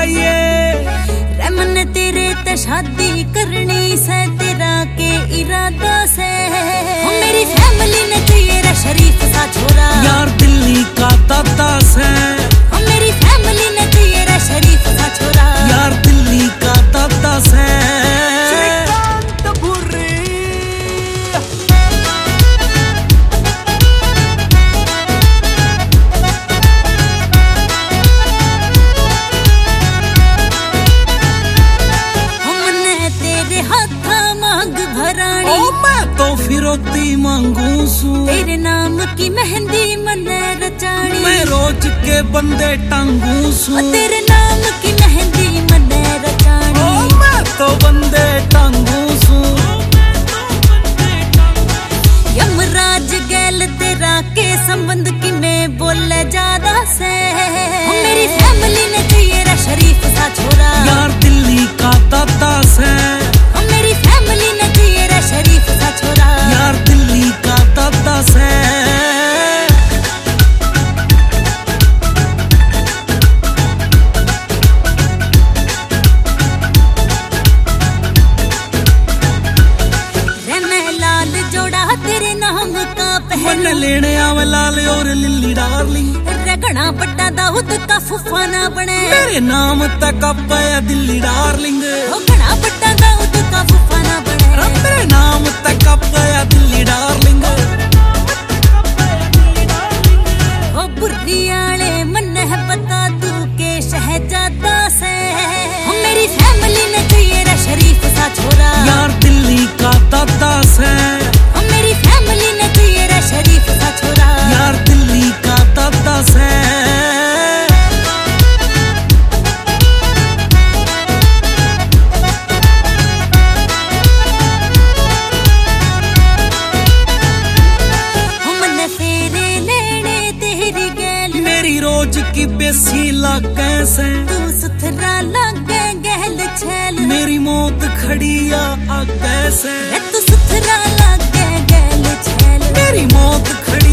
ये रमन तेरे ते शादी करनी से तेरा के इरादा से मेरी फैमिली ने चाहिए रे शरीफ सा छोरा यार दिल्ली का दादा से मेरी फैमिली ने चाहिए रे शरीफ सा छोरा यार दिल्ली का दादा से फिरोती मांगू सू तेरे नाम की मेहंदी मने रचानी मैं रोज के बंदे टांगू सू तेरे नाम की मेहंदी मने रचानी मैं तो बंदे टांगू सू यमराज गैल तेरा के संबंध की मैं बोले ज्यादा से मेरी फैमिली ने चाहिए रे शरीफ सा छोरा यार दिल्ली का दादा से मेरी फैमिली ने चाहिए रे शरीफ सा छोरा यार दिल्ली का दादा से लाल जोड़ा तेरे नाम का पहले लेने आवे लाल और लिल्ली डार्लिंग रगड़ा बड्डा दाऊद का फुफा ना बने मेरे नाम तक पाया दिल्ली डार्लिंग घड़ा बड्डा दाऊद का फुफा ना बने मेरे नाम तक पाया दिल्ली डार्लिंग ओ बुर्री आले मन है पता तू के शहजादा से मेरी फैमिली ने चाहिए रे शरीफ सा छोरा यार दिल्ली का दादा से मेरी फैमिली ने चाहिए रे शरीफ सा छोरा यार दिल्ली का दादा से रोज की बेसी लागे से तू सुथरा लागे गहल छैल मेरी मौत खड़ी आगे से तू सुथरा लागे गहल छैल मेरी मौत खड़ी